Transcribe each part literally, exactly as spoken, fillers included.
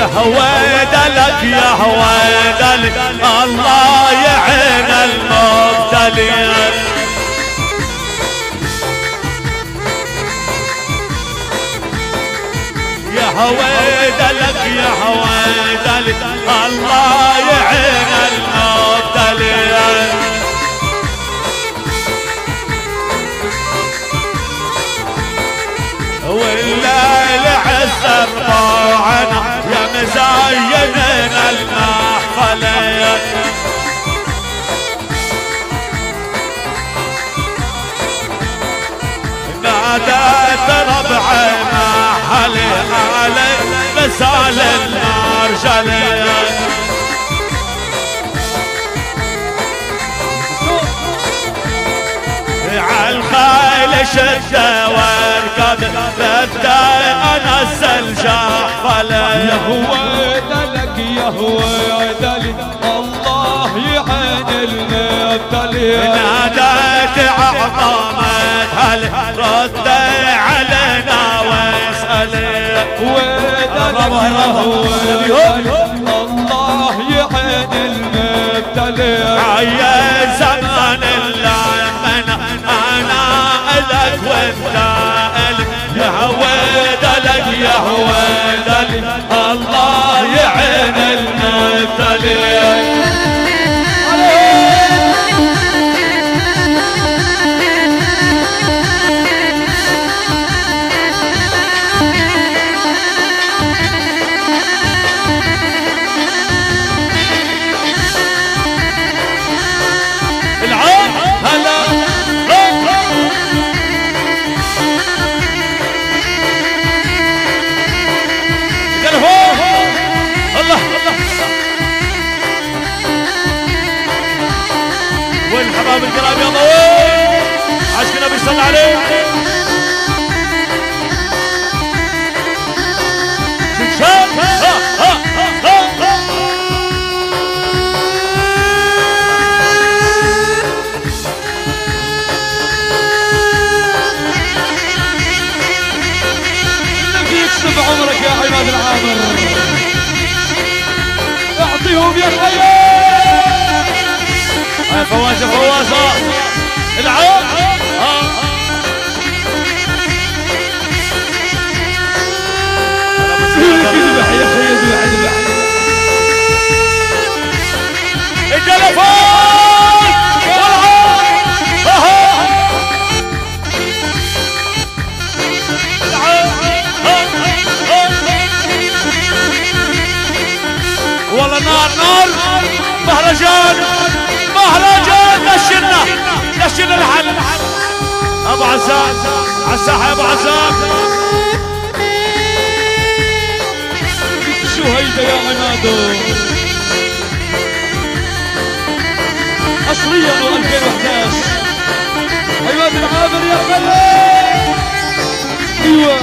هويدلك يا هويدلك الله يعين المبتلين. يا هويدلك يا هويدلك الله يعين المبتلين. والليل عز رباعنا يا مزينين المحفلين. نادت ربعنا علي علي مسال النار جليل. عالخيل شدة واركب بدأ انزل جحفلي. يا هويدلك يا هويدلك الله يعين المبتلين. ناديت عظمت هل رد علينا واسألي. هويدلك يا هويدلك الله يعين المبتلين. عيا زمان اللمن انا الك وانت الك. يا هويدلك يا هويدلك الله يعين المبتلين. والحباب الكرام يا ضوي عشق النبي صلى عليه. تنشاف ها ها ها ها. النبي يكسب عمرك يا عماد العامر. اعطيهم يا خيال. فوازة فوازة العود. اذبح يا اخي اذبح اذبح. التلفون والله نار نار. مهرجان مهرجان نشرنا نشرنا الحل. ابو عزام على الساحه يا ابو عزام. شو هيدا يا عمادو اصليا ألفين وإحدى عشر. عماد العامر يا خلي. ايوه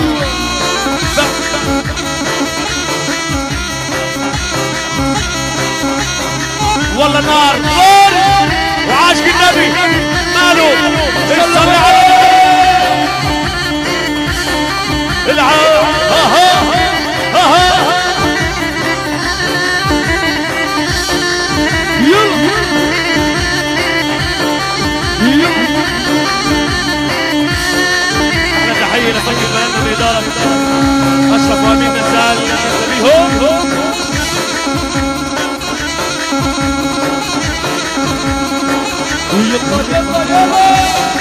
والله نار نار. وعاشق النبي ماله صلي على العود. ها ها ها ها. يلا يلا. احنا تحيه لفريق بلدنا باداره اشرف وامين نزال بيهم. يلا يلا يلا.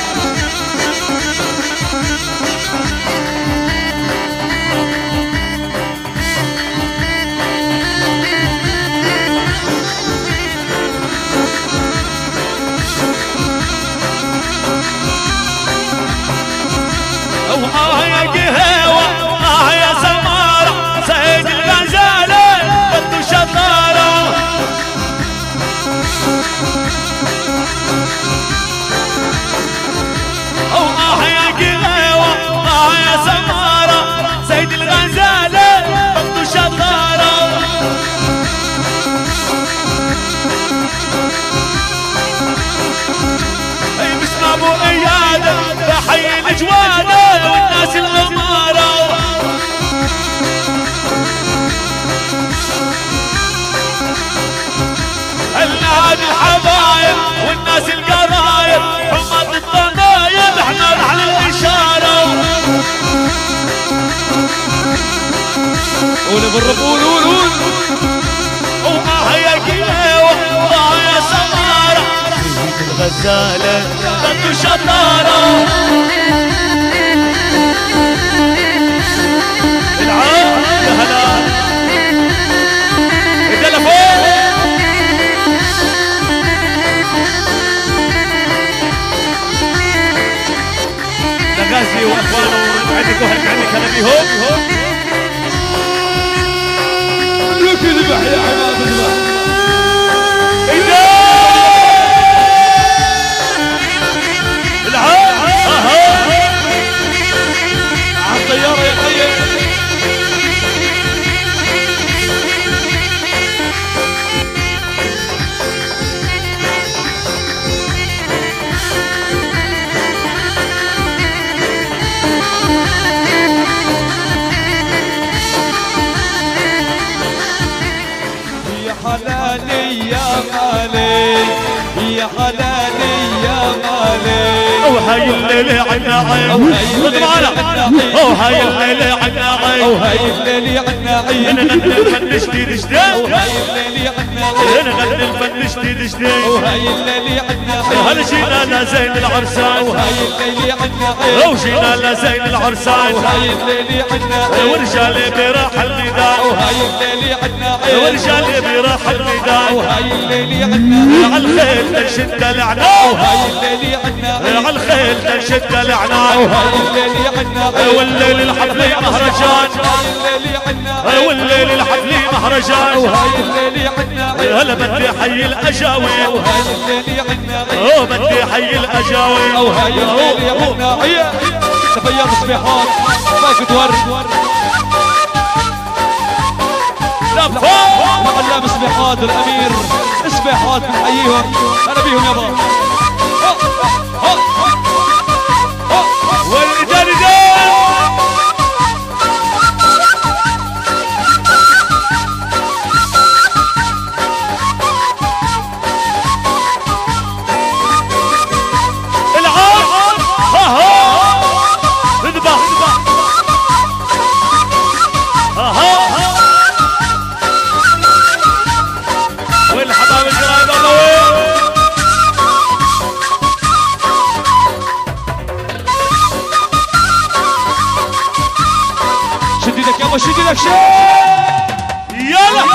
اه يا قهوة اه يا سمارة سيد الغزالة بدو شطارة. والناس القرايب حمد الضنايب احنا على الاشاره. قول بالرب قول قول قول واه يا قلاوه واه يا سماره الغزاله بده شطاره. العاب يا هلا التلفون لغازي واخوانه عندك وهلك عندك هلا بيهم. لك ذبح يا حماد ذبح. العاب على الطياره يا طيب. حلالي يا مالي يا حلالي يا مالي. وهاي الليلة عنا عين خذ معنا وهاي الليلة عنا عين وهاي الليلة عنا عين نغني الفن جديد جديد وهاي الليلة عنا عين نغني الفن جديد جديد وهاي الليلة عنا عين. هل جينا لزين العرسان وهاي الليلة عنا عين وجينا لزين العرسان وهاي الليلة عنا عين ورجالي براح النداء وهاي الليلة عنا عين ورجالي براح النداء وهاي الليلة عنا عين. على الخيل تنشد العناء وهاي الليلة عنا عين على الخيل تنشد العناء وهاي الليلة عنا عين. والليل الحفلي مهرجان وهاي الليلة عنا عين والليل الحفلي مهرجان وهاي الليلة عنا عين. هلا بدي حي الاجاوي وهاي الليلة عنا عين اوه بدي حي الاجاوي وهاي الليلة عنا عين. تفيض صبيحات باقي ورد معلم صبيحات الامير صبيحات بنحييهم انا بيهم يابا. والرجال رجال العاب ها ها اذبح ها ها وين الحبايب القرايب الله وين. شد ايدك يابا شد ايدك شد يلا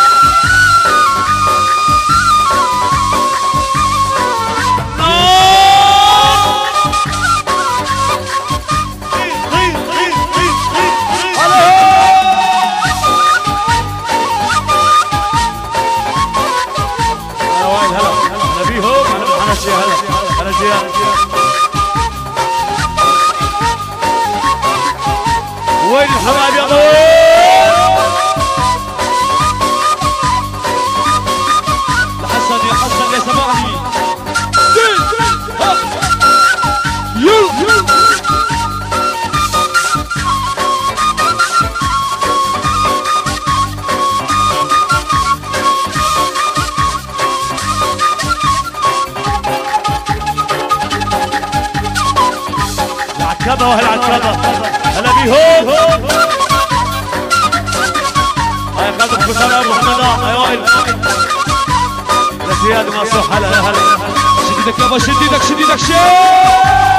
وين الحبايب يا ابوي. لحسن يا حسن يا سماعي العكابة واهل العكابة هلا بيهم. هاي قادم حسام ابو حمد يا وائل يا زياد منصور هلا هلا. شد ايدك يابا شد ايدك شد ايدك شد